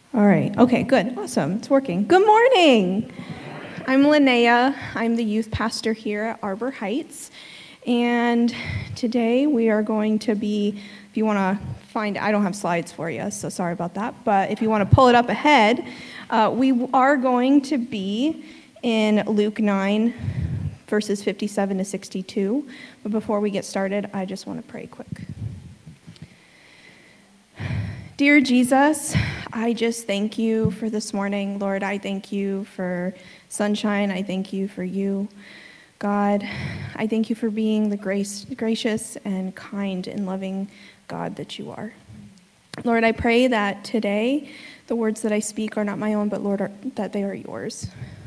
All right. Okay, good. Awesome. It's working. Good morning. I'm Linnea. I'm the youth pastor here at Arbor Heights. And today we are going to be, if you want to find, I don't have slides for you, so sorry about that. But if you want to pull it up ahead, we are going to be in Luke 9, verses 57 to 62. But before we get started, I just want to pray quick. Dear Jesus, I just thank you for this morning. Lord, I thank you for sunshine. I thank you for you. God, I thank you for being the gracious and kind and loving God that you are. Lord, I pray that today the words that I speak are not my own, but Lord, that they are yours.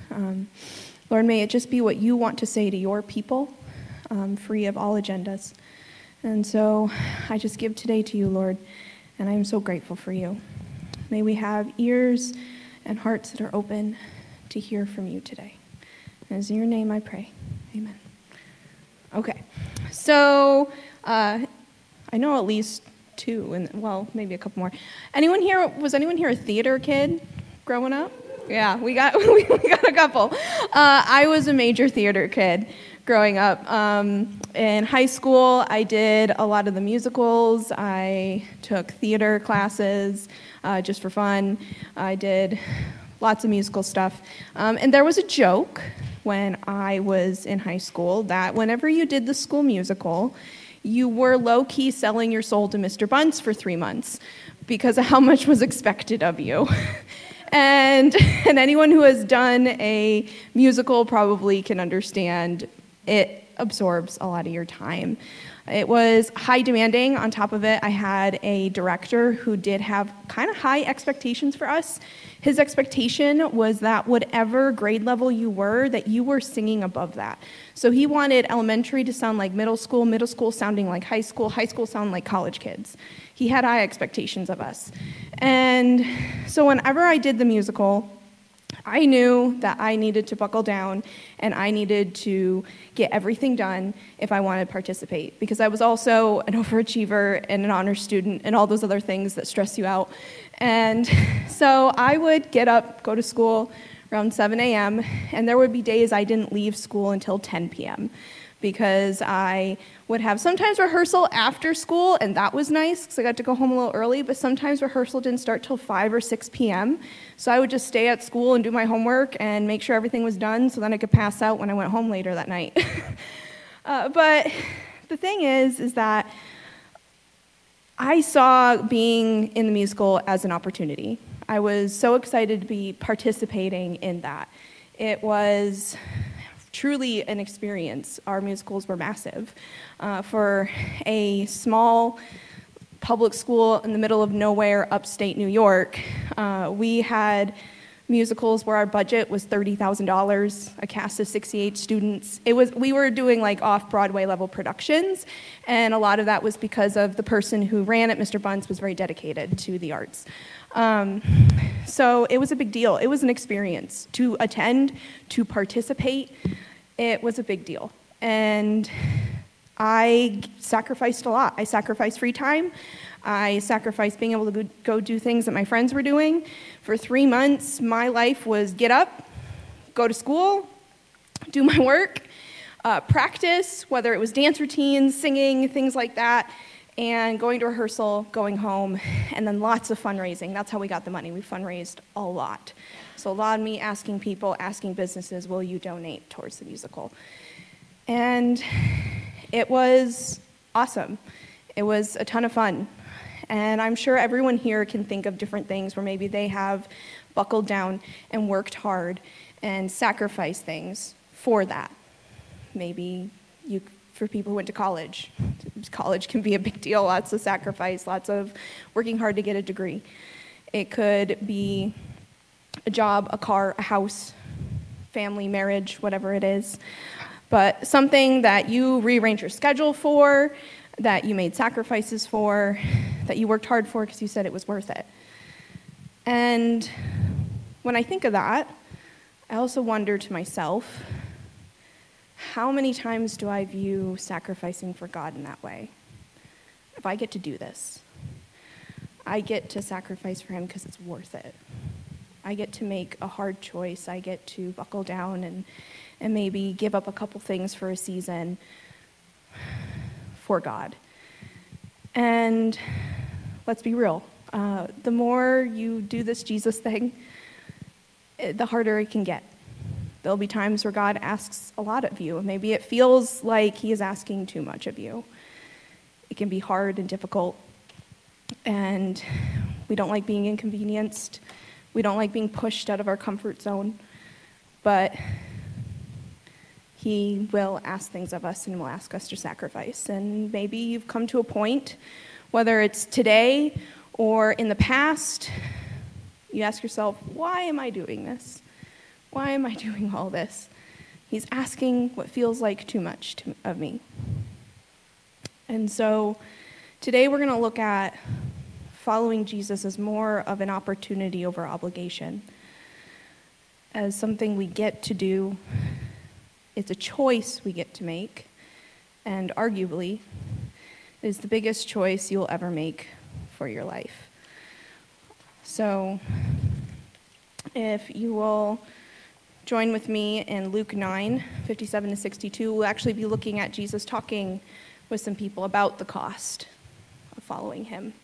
Lord, may it just be what you want to say to your people, free of all agendas. And so I just give today to you, Lord. And I am so grateful for you. May we have ears and hearts that are open to hear from you today. And it's in your name I pray. Amen. Okay. So I know at least two, and well, maybe a couple more. Was anyone here a theater kid growing up? Yeah, we got a couple. I was a major theater kid growing up. In high school, I did a lot of the musicals. I took theater classes just for fun. I did lots of musical stuff. And there was a joke when I was in high school that whenever you did the school musical, you were low-key selling your soul to Mr. Bunce for 3 months because of how much was expected of you. And anyone who has done a musical probably can understand it absorbs a lot of your time. It was high demanding. On top of it, I had a director who did have kind of high expectations for us. His expectation was that whatever grade level you were, that you were singing above that. So he wanted elementary to sound like middle school sounding like high school sounding like college kids. He had high expectations of us. And so whenever I did the musical, I knew that I needed to buckle down and I needed to get everything done if I wanted to participate, because I was also an overachiever and an honor student and all those other things that stress you out. And so I would get up, go to school around 7 a.m., and there would be days I didn't leave school until 10 p.m. because I would have sometimes rehearsal after school, and that was nice because I got to go home a little early, but sometimes rehearsal didn't start till 5 or 6 p.m., so I would just stay at school and do my homework and make sure everything was done so then I could pass out when I went home later that night. But the thing is that I saw being in the musical as an opportunity. I was so excited to be participating in that. It was truly an experience. Our musicals were massive. For a small public school in the middle of nowhere, upstate New York, we had musicals where our budget was $30,000, a cast of 68 students. We were doing like off-Broadway level productions, and a lot of that was because of the person who ran it, Mr. Bunce, was very dedicated to the arts. So it was a big deal. It was an experience. To attend, to participate, it was a big deal. And I sacrificed a lot. I sacrificed free time. I sacrificed being able to go do things that my friends were doing. For 3 months, my life was get up, go to school, do my work, practice, whether it was dance routines, singing, things like that, and going to rehearsal, going home, and then lots of fundraising. That's how we got the money. We fundraised a lot. So a lot of me asking people, asking businesses, will you donate towards the musical? And it was awesome. It was a ton of fun. And I'm sure everyone here can think of different things where maybe they have buckled down and worked hard and sacrificed things for that. Maybe for people who went to college can be a big deal, lots of sacrifice, lots of working hard to get a degree. It could be a job, a car, a house, family, marriage, whatever it is. But something that you rearrange your schedule for, that you made sacrifices for, that you worked hard for because you said it was worth it. And when I think of that, I also wonder to myself, how many times do I view sacrificing for God in that way? If I get to do this. I get to sacrifice for him because it's worth it. I get to make a hard choice. I get to buckle down and maybe give up a couple things for a season for God. And let's be real. The more you do this Jesus thing, the harder it can get. There'll be times where God asks a lot of you. Maybe it feels like he is asking too much of you. It can be hard and difficult. And we don't like being inconvenienced. We don't like being pushed out of our comfort zone. But he will ask things of us and will ask us to sacrifice. And maybe you've come to a point, whether it's today or in the past, you ask yourself, why am I doing this? Why am I doing all this? He's asking what feels like too much of me. And so today we're going to look at following Jesus as more of an opportunity over obligation, as something we get to do. It's a choice we get to make, and arguably is the biggest choice you'll ever make for your life. So if you will join with me in Luke 9, 57 to 62, we'll actually be looking at Jesus talking with some people about the cost of following him.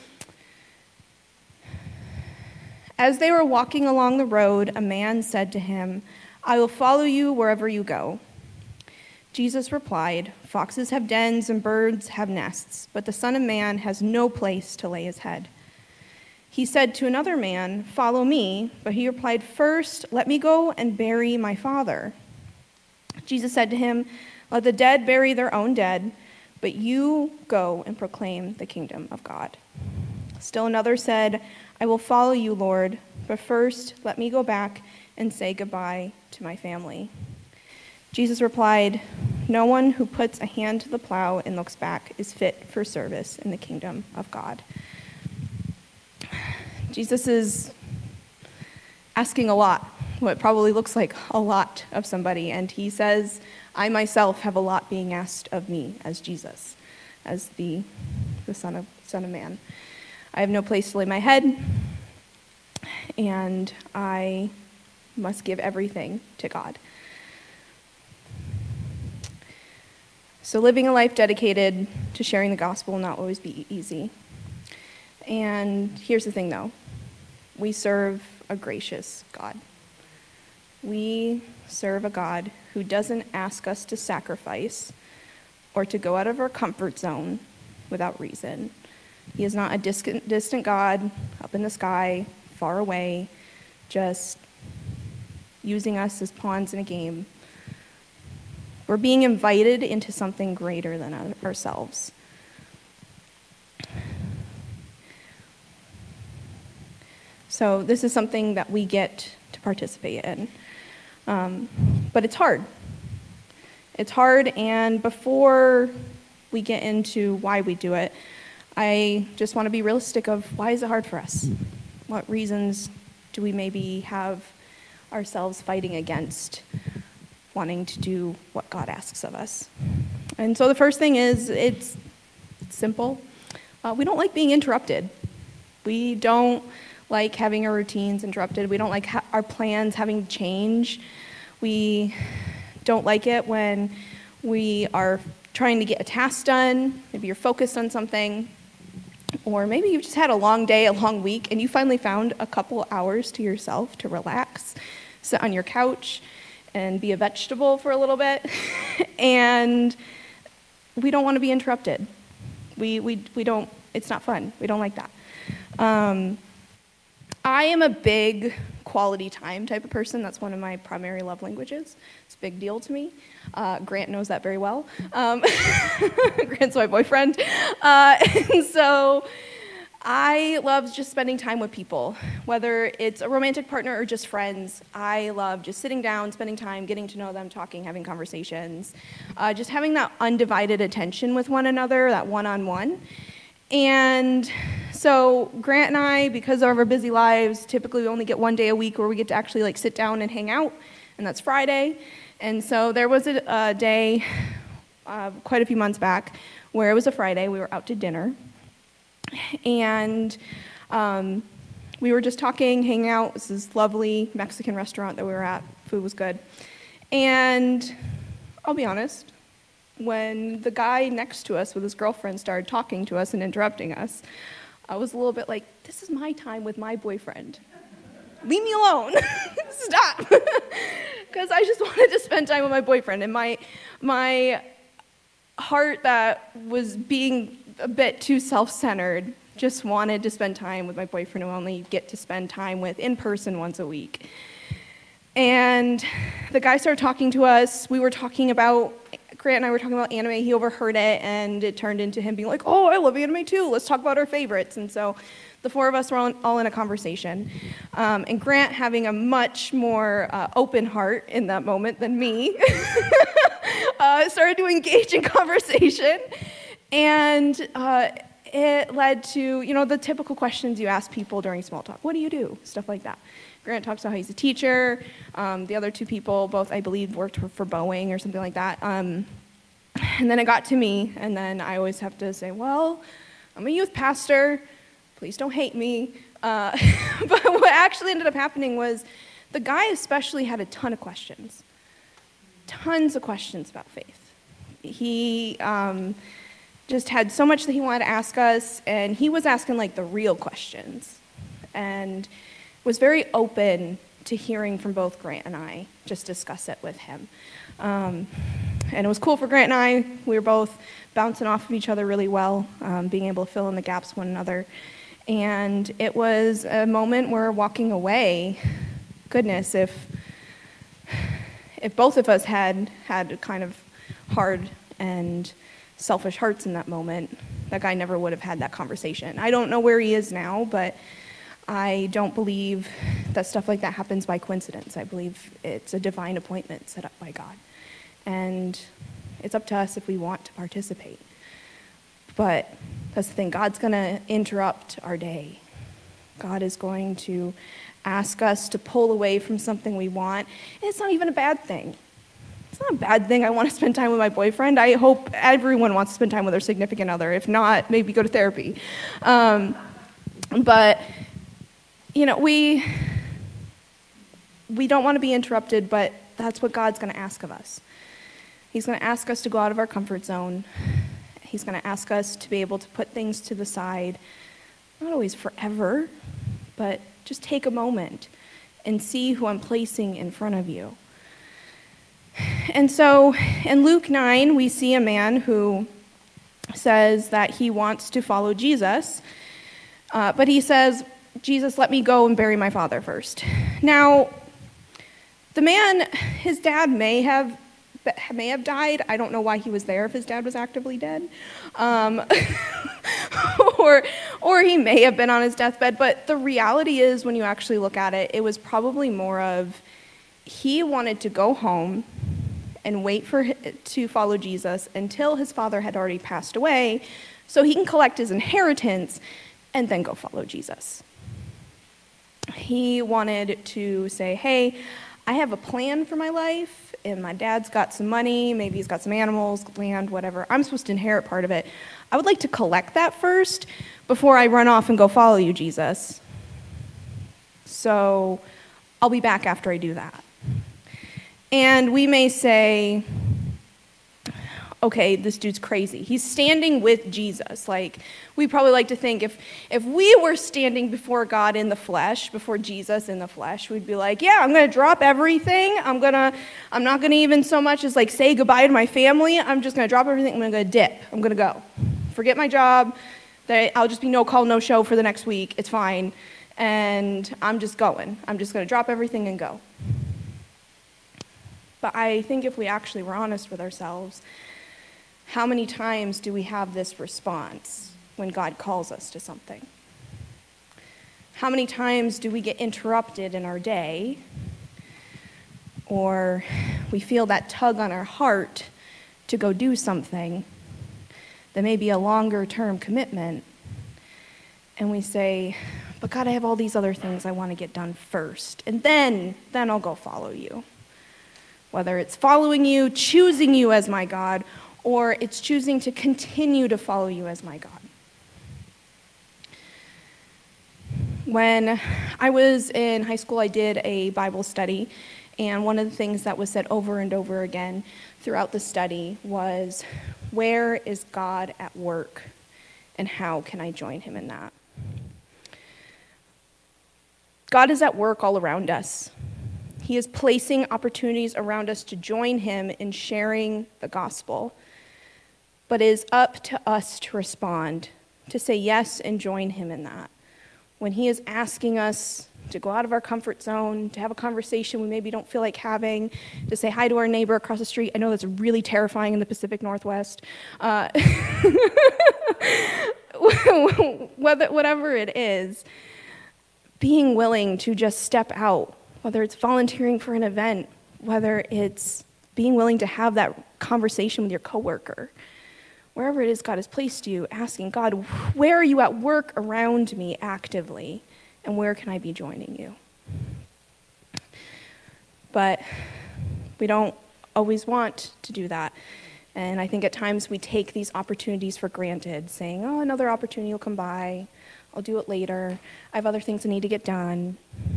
As they were walking along the road, a man said to him, "I will follow you wherever you go." Jesus replied, "Foxes have dens and birds have nests, but the Son of Man has no place to lay his head." He said to another man, "Follow me," but he replied, "First, let me go and bury my father." Jesus said to him, "Let the dead bury their own dead, but you go and proclaim the kingdom of God." Still another said, "I will follow you, Lord, but first let me go back and say goodbye to my family." Jesus replied, "No one who puts a hand to the plow and looks back is fit for service in the kingdom of God." Jesus is asking a lot, what probably looks like a lot of somebody, and he says, I myself have a lot being asked of me as Jesus, as the Son of Man. I have no place to lay my head, and I must give everything to God. So living a life dedicated to sharing the gospel will not always be easy. And here's the thing, though. We serve a gracious God. We serve a God who doesn't ask us to sacrifice or to go out of our comfort zone without reason. He is not a distant God up in the sky, far away, just using us as pawns in a game. We're being invited into something greater than ourselves. So this is something that we get to participate in. But it's hard. It's hard, and before we get into why we do it, I just want to be realistic of why is it hard for us? What reasons do we maybe have ourselves fighting against wanting to do what God asks of us? And so the first thing is, it's simple. We don't like being interrupted. We don't like having our routines interrupted. We don't like our plans having to change. We don't like it when we are trying to get a task done. Maybe you're focused on something, or maybe you've just had a long day, a long week, and you finally found a couple hours to yourself to relax, sit on your couch, and be a vegetable for a little bit. And we don't want to be interrupted. We don't. It's not fun. We don't like that. I am a big quality time type of person. That's one of my primary love languages. It's a big deal to me. Grant knows that very well. Grant's my boyfriend. And so I love just spending time with people, whether it's a romantic partner or just friends. I love just sitting down, spending time, getting to know them, talking, having conversations, just having that undivided attention with one another, that one-on-one. And so Grant and I, because of our busy lives, typically we only get one day a week where we get to actually sit down and hang out, and that's Friday. And so there was a day quite a few months back where it was a Friday. We were out to dinner, And we were just talking, hanging out. It was this lovely Mexican restaurant that we were at. Food was good. And I'll be honest, when the guy next to us with his girlfriend started talking to us and interrupting us, I was a little bit like, this is my time with my boyfriend. Leave me alone. Stop. Because I just wanted to spend time with my boyfriend. And my heart that was being a bit too self-centered just wanted to spend time with my boyfriend who I only get to spend time with in person once a week. And the guy started talking to us. Grant and I were talking about anime. He overheard it, and it turned into him being like, oh, I love anime too. Let's talk about our favorites. And so the four of us were all in a conversation. And Grant, having a much more open heart in that moment than me, started to engage in conversation. And it led to, the typical questions you ask people during small talk. What do you do? Stuff like that. Grant talks about how he's a teacher. The other two people, both, I believe, worked for Boeing or something like that. And then it got to me, and then I always have to say, well, I'm a youth pastor. Please don't hate me. But what actually ended up happening was the guy especially had a ton of questions. Tons of questions about faith. He just had so much that he wanted to ask us, and he was asking, the real questions. And was very open to hearing from both Grant and I, just discuss it with him. And it was cool for Grant and I. We were both bouncing off of each other really well, being able to fill in the gaps one another. And it was a moment where walking away, goodness, if both of us had kind of hard and selfish hearts in that moment, that guy never would have had that conversation. I don't know where he is now, but I don't believe that stuff like that happens by coincidence. I believe it's a divine appointment set up by God. And it's up to us if we want to participate. But that's the thing, God's going to interrupt our day. God is going to ask us to pull away from something we want. And it's not even a bad thing. It's not a bad thing I want to spend time with my boyfriend. I hope everyone wants to spend time with their significant other. If not, maybe go to therapy. But we don't want to be interrupted, but that's what God's going to ask of us. He's going to ask us to go out of our comfort zone. He's going to ask us to be able to put things to the side, not always forever, but just take a moment and see who I'm placing in front of you. And so in Luke 9, we see a man who says that he wants to follow Jesus, but he says, Jesus, let me go and bury my father first. Now, the man, his dad may have died. I don't know why he was there if his dad was actively dead. Or he may have been on his deathbed. But the reality is, when you actually look at it, it was probably more of he wanted to go home and wait to follow Jesus until his father had already passed away so he can collect his inheritance and then go follow Jesus. He wanted to say, hey, I have a plan for my life, and my dad's got some money, maybe he's got some animals, land, whatever. I'm supposed to inherit part of it. I would like to collect that first before I run off and go follow you, Jesus. So I'll be back after I do that. And we may say, okay, this dude's crazy. He's standing with Jesus. We probably like to think if we were standing before God in the flesh, before Jesus in the flesh, we'd be like, yeah, I'm going to drop everything. I'm not going to even so much as say goodbye to my family. I'm just going to drop everything. I'm going to dip. I'm going to go. Forget my job. I'll just be no call, no show for the next week. It's fine. And I'm just going. I'm just going to drop everything and go. But I think if we actually were honest with ourselves, how many times do we have this response when God calls us to something? How many times do we get interrupted in our day, or we feel that tug on our heart to go do something that may be a longer-term commitment, and we say, but God, I have all these other things I want to get done first, and then I'll go follow you. Whether it's following you, choosing you as my God, or it's choosing to continue to follow you as my God. When I was in high school, I did a Bible study, and one of the things that was said over and over again throughout the study was, where is God at work, and how can I join him in that? God is at work all around us. He is placing opportunities around us to join him in sharing the gospel, but it is up to us to respond, to say yes and join him in that. When he is asking us to go out of our comfort zone, to have a conversation we maybe don't feel like having, to say hi to our neighbor across the street. I know that's really terrifying in the Pacific Northwest. Whatever it is, being willing to just step out, whether it's volunteering for an event, whether it's being willing to have that conversation with your coworker, wherever it is God has placed you, asking God, where are you at work around me actively, and where can I be joining you? But we don't always want to do that. And I think at times we take these opportunities for granted, saying, oh, another opportunity will come by. I'll do it later. I have other things I need to get done.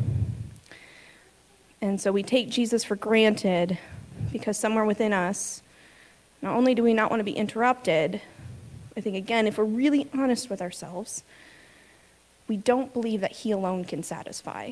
And so we take Jesus for granted because somewhere within us, not only do we not want to be interrupted, I think, again, if we're really honest with ourselves, we don't believe that he alone can satisfy.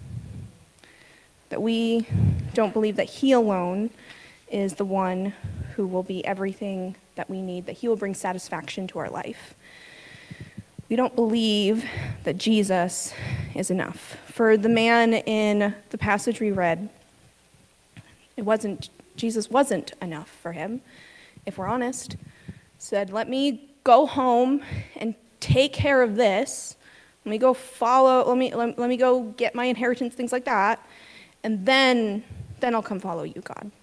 That we don't believe that he alone is the one who will be everything that we need, that he will bring satisfaction to our life. We don't believe that Jesus is enough. For the man in the passage we read, Jesus wasn't enough for him. If we're honest, said, let me go home and take care of this. Let me go let me go get my inheritance, things like that, and then I'll come follow you, God.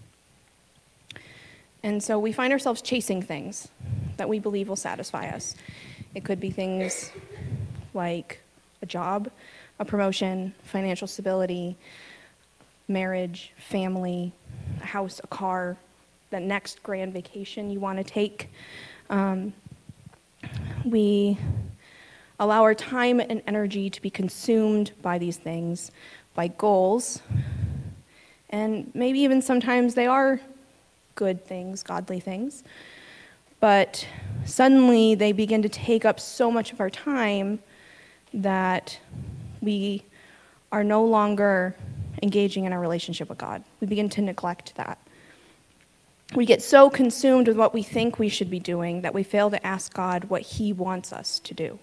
And so we find ourselves chasing things that we believe will satisfy us. It could be things like a job, a promotion, financial stability, marriage, family, a house, a car, that next grand vacation you want to take. We allow our time and energy to be consumed by these things, by goals, and maybe even sometimes they are good things, godly things, but suddenly they begin to take up so much of our time that we are no longer engaging in our relationship with God. We begin to neglect that. We get so consumed with what we think we should be doing that we fail to ask God what he wants us to do.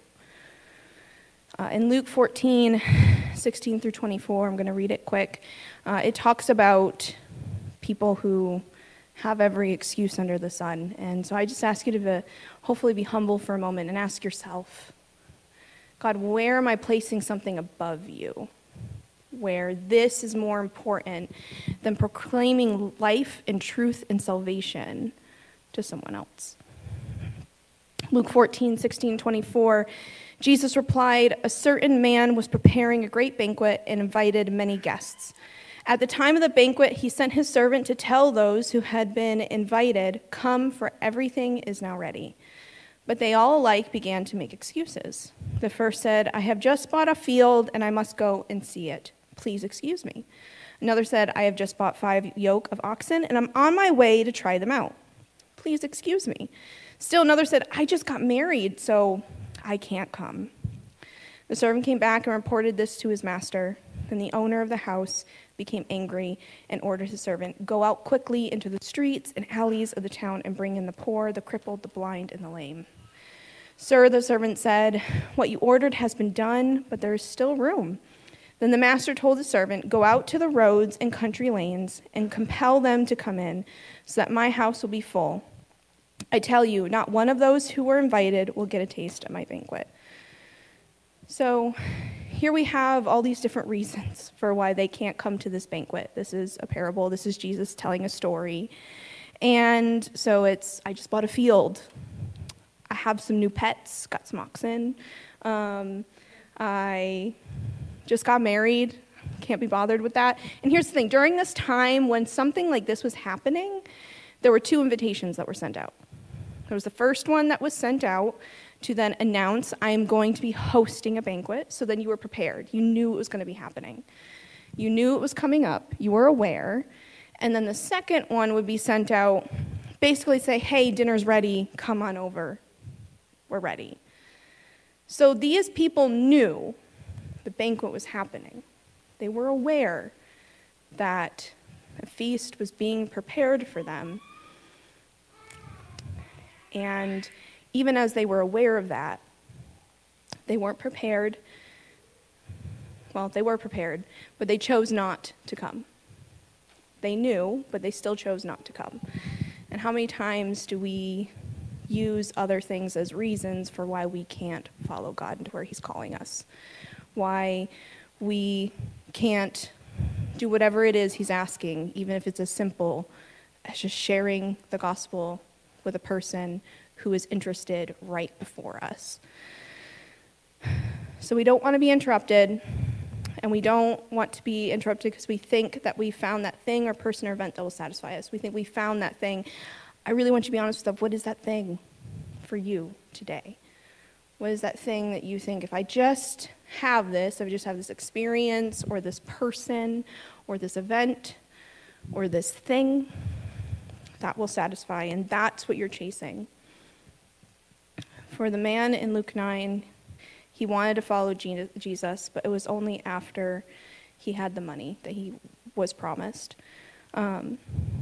In Luke 14, 16 through 24, I'm going to read it quick. It talks about people who have every excuse under the sun. And so I just ask you to hopefully be humble for a moment and ask yourself, God, where am I placing something above you? Where this is more important than proclaiming life and truth and salvation to someone else. Luke 14, 16, 24, Jesus replied, a certain man was preparing a great banquet and invited many guests. At the time of the banquet, he sent his servant to tell those who had been invited, come, for everything is now ready. But they all alike began to make excuses. The first said, I have just bought a field and I must go and see it. Please excuse me. Another said, I have just bought 5 yoke of oxen, and I'm on my way to try them out. Please excuse me. Still another said, I just got married, so I can't come. The servant came back and reported this to his master. Then the owner of the house became angry and ordered his servant, go out quickly into the streets and alleys of the town and bring in the poor, the crippled, the blind, and the lame. Sir, the servant said, what you ordered has been done, but there is still room. Then the master told the servant, go out to the roads and country lanes and compel them to come in, so that my house will be full. I tell you, not one of those who were invited will get a taste of my banquet. So here we have all these different reasons for why they can't come to this banquet. This is a parable. This is Jesus telling a story. And so it's, I just bought a field. I have some new pets, got some oxen. I just got married, can't be bothered with that. And here's the thing, during this time when something like this was happening, there were 2 invitations that were sent out. There was the first one that was sent out to then announce, I am going to be hosting a banquet. So then you were prepared. You knew it was going to be happening. You knew it was coming up. You were aware. And then the second one would be sent out, basically say, hey, dinner's ready. Come on over. We're ready. So these people knew the banquet was happening. They were aware that a feast was being prepared for them. And even as they were aware of that, they weren't prepared. Well, they were prepared, but they chose not to come. They knew, but they still chose not to come. And how many times do we use other things as reasons for why we can't follow God into where he's calling us? Why we can't do whatever it is he's asking, even if it's as simple as just sharing the gospel with a person who is interested right before us. So we don't want to be interrupted, and we don't want to be interrupted because we think that we found that thing or person or event that will satisfy us. We think we found that thing. I really want you to be honest with what is that thing for you today? What is that thing that you think, if I just have this, if I just have this experience or this person or this event or this thing, that will satisfy, and that's what you're chasing. For the man in Luke 9, he wanted to follow Jesus, but it was only after he had the money that he was promised. And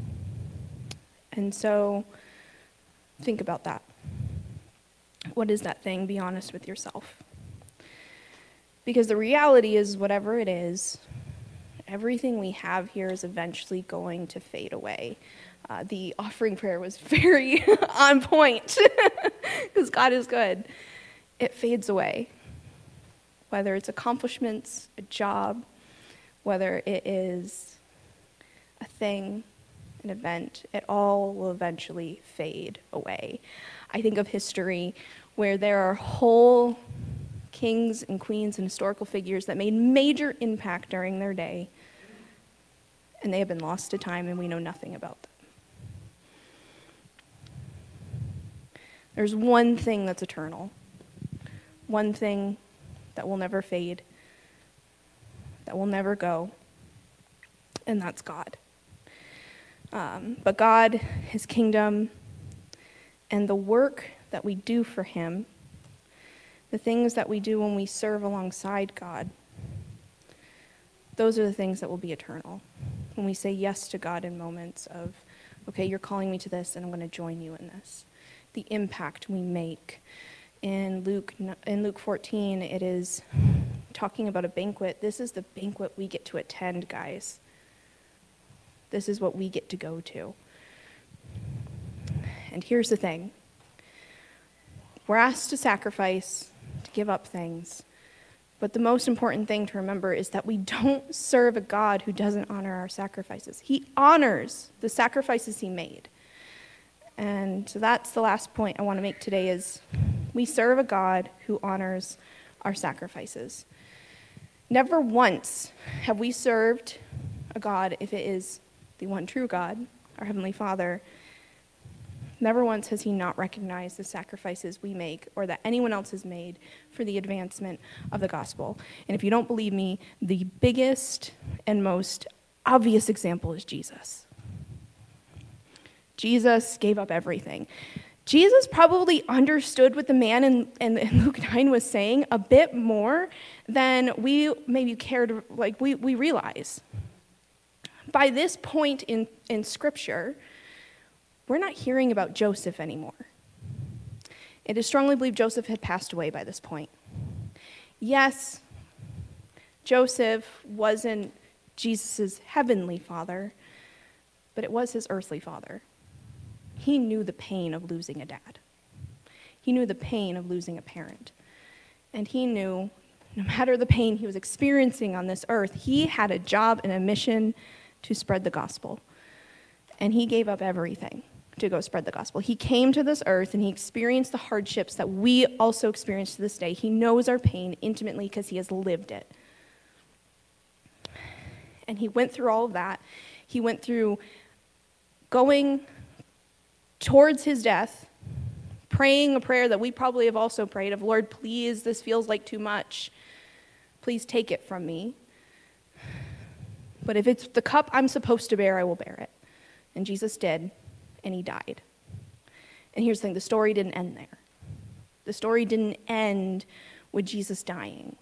so think about that. What is that thing? Be honest with yourself. Because the reality is, whatever it is, everything we have here is eventually going to fade away. The offering prayer was very on point, because God is good. It fades away. Whether it's accomplishments, a job, whether it is a thing, an event, it all will eventually fade away. I think of history where there are whole kings and queens and historical figures that made major impact during their day, and they have been lost to time, and we know nothing about them. There's one thing that's eternal, one thing that will never fade, that will never go, and that's God. But God, his kingdom, and the work that we do for him, the things that we do when we serve alongside God, those are the things that will be eternal. When we say yes to God in moments of, okay, you're calling me to this, and I'm going to join you in this. The impact we make. In Luke 14, it is talking about a banquet. This is the banquet we get to attend, guys. This is what we get to go to. And here's the thing. We're asked to sacrifice, to give up things. But the most important thing to remember is that we don't serve a God who doesn't honor our sacrifices. He honors the sacrifices he made. And so that's the last point I want to make today is we serve a God who honors our sacrifices. Never once have we served a God, if it is the one true God, our Heavenly Father, never once has he not recognized the sacrifices we make or that anyone else has made for the advancement of the gospel. And if you don't believe me, the biggest and most obvious example is Jesus. Jesus gave up everything. Jesus probably understood what the man in Luke 9 was saying a bit more than we maybe cared, like we realize. By this point in Scripture, we're not hearing about Joseph anymore. It is strongly believed Joseph had passed away by this point. Yes, Joseph wasn't Jesus' heavenly father, but it was his earthly father. He knew the pain of losing a dad. He knew the pain of losing a parent. And he knew, no matter the pain he was experiencing on this earth, he had a job and a mission to spread the gospel. And he gave up everything to go spread the gospel. He came to this earth and he experienced the hardships that we also experience to this day. He knows our pain intimately because he has lived it. And he went through all of that. He went through going towards his death, praying a prayer that we probably have also prayed of, Lord, please, this feels like too much. Please take it from me. But if it's the cup I'm supposed to bear, I will bear it. And Jesus did, and he died. And here's the thing, the story didn't end there. The story didn't end with Jesus dying.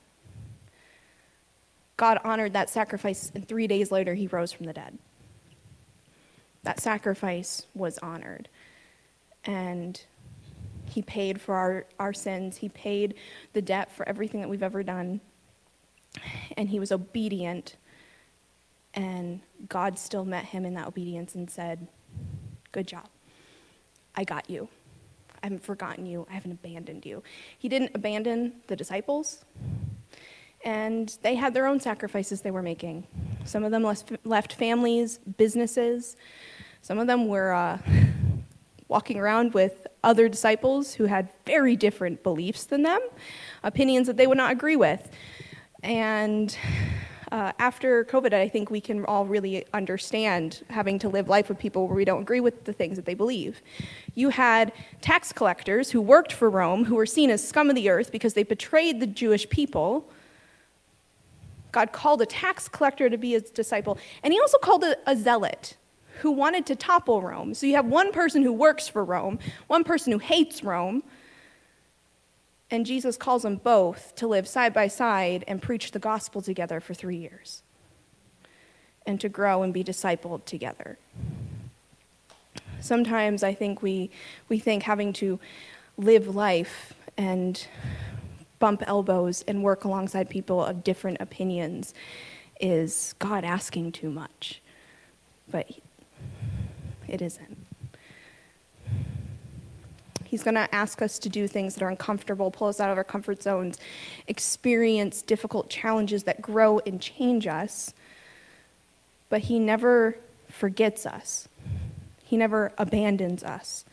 God honored that sacrifice, and 3 days later, he rose from the dead. That sacrifice was honored. And he paid for our sins. He paid the debt for everything that we've ever done. And he was obedient. And God still met him in that obedience and said, good job. I got you. I haven't forgotten you. I haven't abandoned you. He didn't abandon the disciples. And they had their own sacrifices they were making. Some of them left families, businesses. Some of them were walking around with other disciples who had very different beliefs than them, opinions that they would not agree with. And after COVID, I think we can all really understand having to live life with people where we don't agree with the things that they believe. You had tax collectors who worked for Rome, who were seen as scum of the earth because they betrayed the Jewish people. God called a tax collector to be his disciple, and he also called a zealot who wanted to topple Rome. So you have one person who works for Rome, one person who hates Rome, and Jesus calls them both to live side by side and preach the gospel together for 3 years and to grow and be discipled together. Sometimes I think we think having to live life and bump elbows and work alongside people of different opinions is God asking too much. But it isn't. He's going to ask us to do things that are uncomfortable, pull us out of our comfort zones, experience difficult challenges that grow and change us. But he never forgets us. He never abandons us.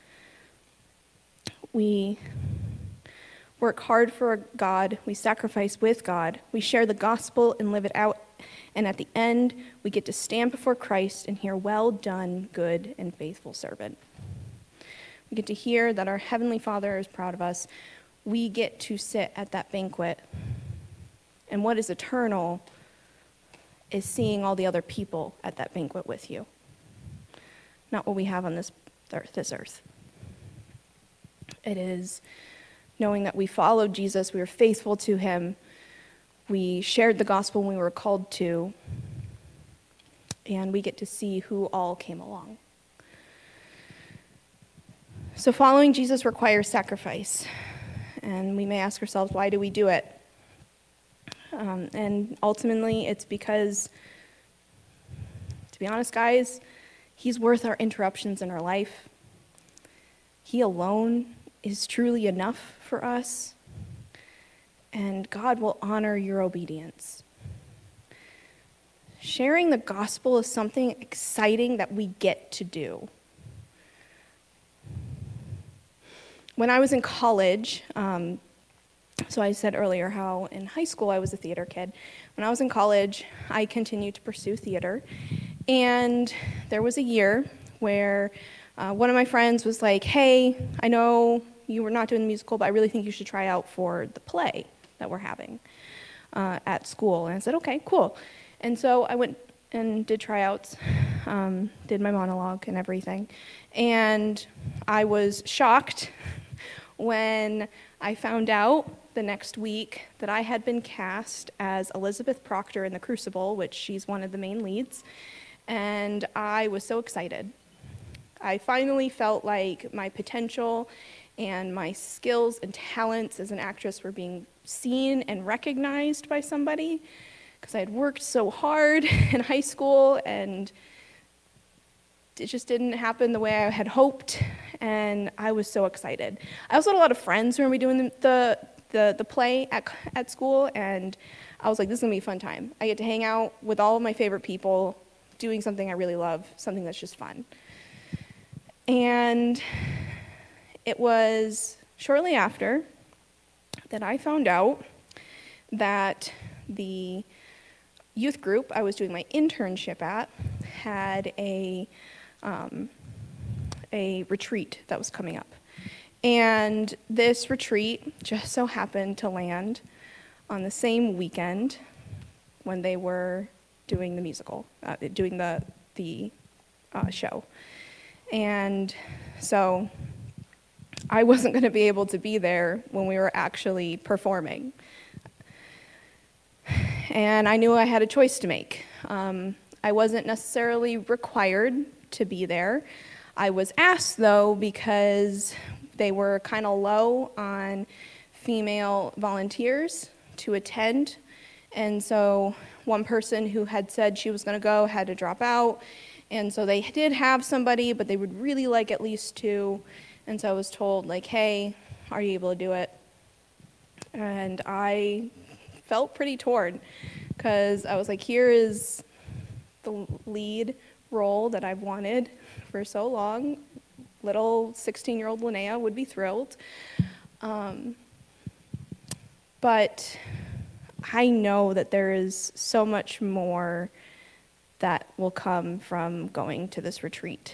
We work hard for God, we sacrifice with God, we share the gospel and live it out, and at the end, we get to stand before Christ and hear, well done, good and faithful servant. We get to hear that our Heavenly Father is proud of us. We get to sit at that banquet, and what is eternal is seeing all the other people at that banquet with you, not what we have on this earth. It is knowing that we followed Jesus, we were faithful to him, we shared the gospel when we were called to, and we get to see who all came along. So following Jesus requires sacrifice, and we may ask ourselves, why do we do it? And ultimately, it's because, to be honest, guys, he's worth our interruptions in our life. He alone is truly enough for us, and God will honor your obedience. Sharing the gospel is something exciting that we get to do. When I was in college, so I said earlier how in high school I was a theater kid. When I was in college, I continued to pursue theater, and there was a year where one of my friends was like, hey, I know you were not doing the musical, but I really think you should try out for the play that we're having at school. And I said, okay, cool. And so I went and did tryouts, did my monologue and everything. And I was shocked when I found out the next week that I had been cast as Elizabeth Proctor in The Crucible, which she's one of the main leads. And I was so excited. I finally felt like my potential and my skills and talents as an actress were being seen and recognized by somebody, because I had worked so hard in high school and it just didn't happen the way I had hoped, and I was so excited. I also had a lot of friends who were doing the play at school, and I was like, this is going to be a fun time. I get to hang out with all of my favorite people, doing something I really love, something that's just fun. And it was shortly after that I found out that the youth group I was doing my internship at had a retreat that was coming up. And this retreat just so happened to land on the same weekend when they were doing the musical, doing the show. And so I wasn't going to be able to be there when we were actually performing. And I knew I had a choice to make. I wasn't necessarily required to be there. I was asked, though, because they were kind of low on female volunteers to attend. And so one person who had said she was going to go had to drop out. And so they did have somebody, but they would really like at least two. And so I was told, like, hey, are you able to do it? And I felt pretty torn because I was like, here is the lead role that I've wanted for so long. Little 16-year-old Linnea would be thrilled. But I know that there is so much more that will come from going to this retreat.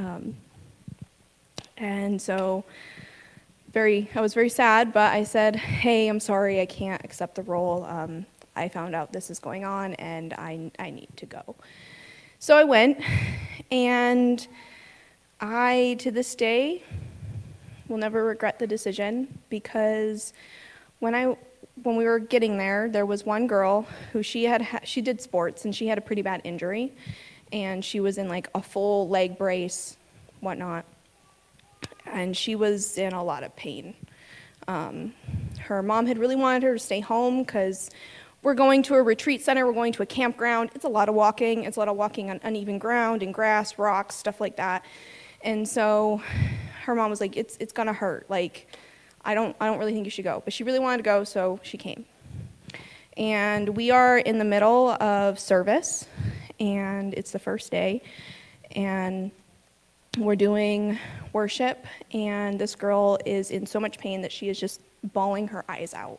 And so I was very sad, but I said, hey, I'm sorry, I can't accept the role. I found out this is going on, and I need to go. So I went, and I, to this day, will never regret the decision, because when we were getting there was one girl who she did sports, and she had a pretty bad injury, and she was in like a full leg brace, whatnot, and she was in a lot of pain. Her mom had really wanted her to stay home because we're going to a retreat center, we're going to a campground. It's a lot of walking. It's a lot of walking on uneven ground and grass, rocks, stuff like that. And so her mom was like, it's gonna hurt. Like, I don't really think you should go. But she really wanted to go, so she came. And we are in the middle of service, and it's the first day, and we're doing worship, and this girl is in so much pain that she is just bawling her eyes out.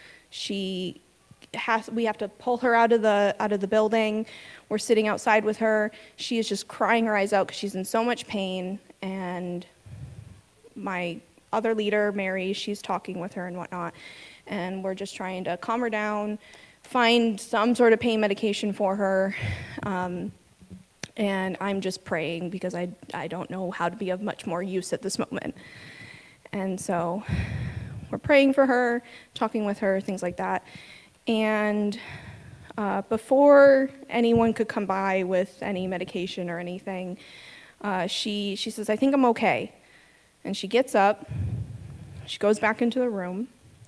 We have to pull her out of the building. We're sitting outside with her. She is just crying her eyes out because she's in so much pain. And my other leader, Mary, she's talking with her and whatnot. And we're just trying to calm her down, find some sort of pain medication for her. And I'm just praying because I don't know how to be of much more use at this moment. And so we're praying for her, talking with her, things like that. And before anyone could come by with any medication or anything, she says, I think I'm okay. And she gets up, she goes back into the room,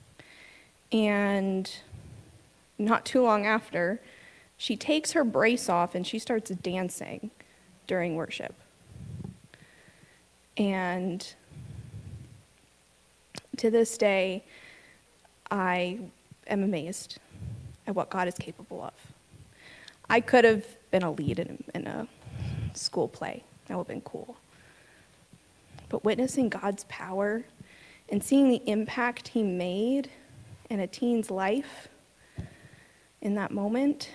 and not too long after, she takes her brace off and she starts dancing during worship. And to this day, I am amazed at what God is capable of. I could have been a lead in a school play. That would have been cool. But witnessing God's power and seeing the impact he made in a teen's life in that moment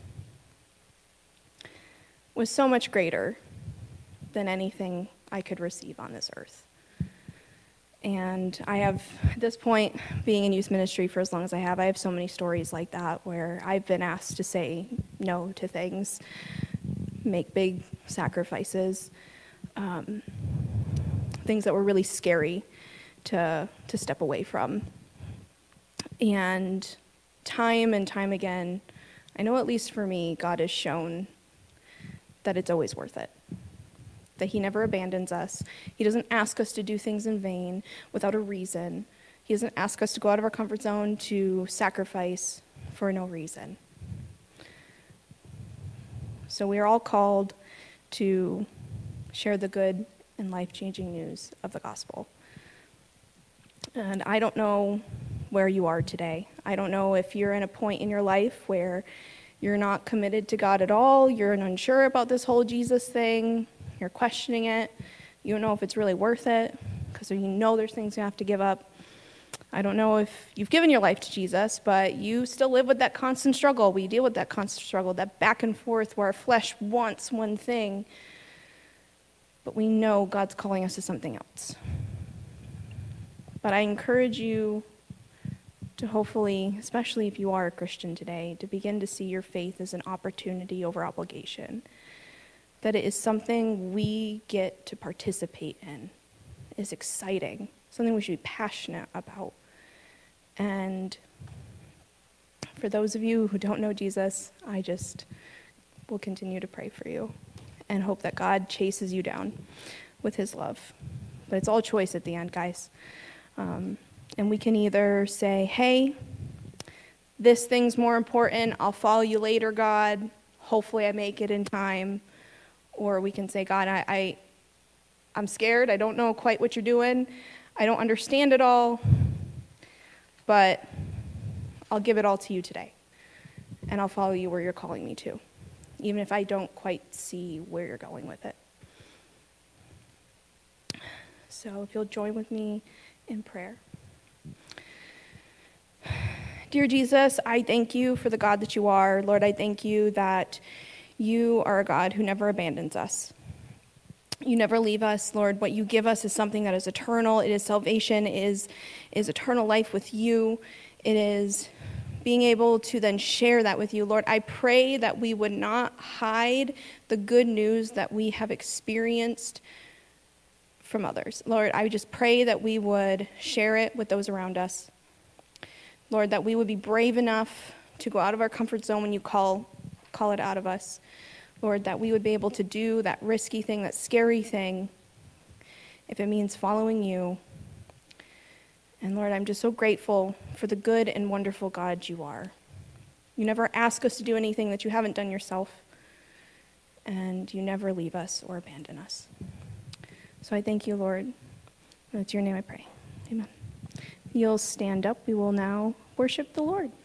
was so much greater than anything I could receive on this earth. And I have, at this point, being in youth ministry for as long as I have so many stories like that where I've been asked to say no to things, make big sacrifices, things that were really scary to step away from. And time again, I know at least for me, God has shown that it's always worth it. That he never abandons us. He doesn't ask us to do things in vain without a reason. He doesn't ask us to go out of our comfort zone to sacrifice for no reason. So we are all called to share the good and life-changing news of the gospel. And I don't know where you are today. I don't know if you're in a point in your life where you're not committed to God at all, you're unsure about this whole Jesus thing, you're questioning it, you don't know if it's really worth it, because you know there's things you have to give up. I don't know if you've given your life to Jesus, but you still live with that constant struggle. We deal with that constant struggle, that back and forth where our flesh wants one thing, but we know God's calling us to something else. But I encourage you to hopefully, especially if you are a Christian today, to begin to see your faith as an opportunity over obligation. That it is something we get to participate in, is exciting, something we should be passionate about. And for those of you who don't know Jesus, I just will continue to pray for you and hope that God chases you down with his love. But it's all choice at the end, guys. And we can either say, hey, this thing's more important, I'll follow you later, God. Hopefully I make it in time. Or we can say, God, I'm scared. I don't know quite what you're doing. I don't understand it all. But I'll give it all to you today. And I'll follow you where you're calling me to, even if I don't quite see where you're going with it. So if you'll join with me in prayer. Dear Jesus, I thank you for the God that you are. Lord, I thank you that you are a God who never abandons us. You never leave us, Lord. What you give us is something that is eternal. It is salvation, is eternal life with you. It is being able to then share that with you. Lord, I pray that we would not hide the good news that we have experienced from others. Lord, I just pray that we would share it with those around us. Lord, that we would be brave enough to go out of our comfort zone when you call it out of us. Lord, that we would be able to do that risky thing, that scary thing, if it means following you. And Lord, I'm just so grateful for the good and wonderful God you are. You never ask us to do anything that you haven't done yourself, and you never leave us or abandon us. So I thank you, Lord. And it's your name I pray. Amen. You'll stand up. We will now worship the Lord.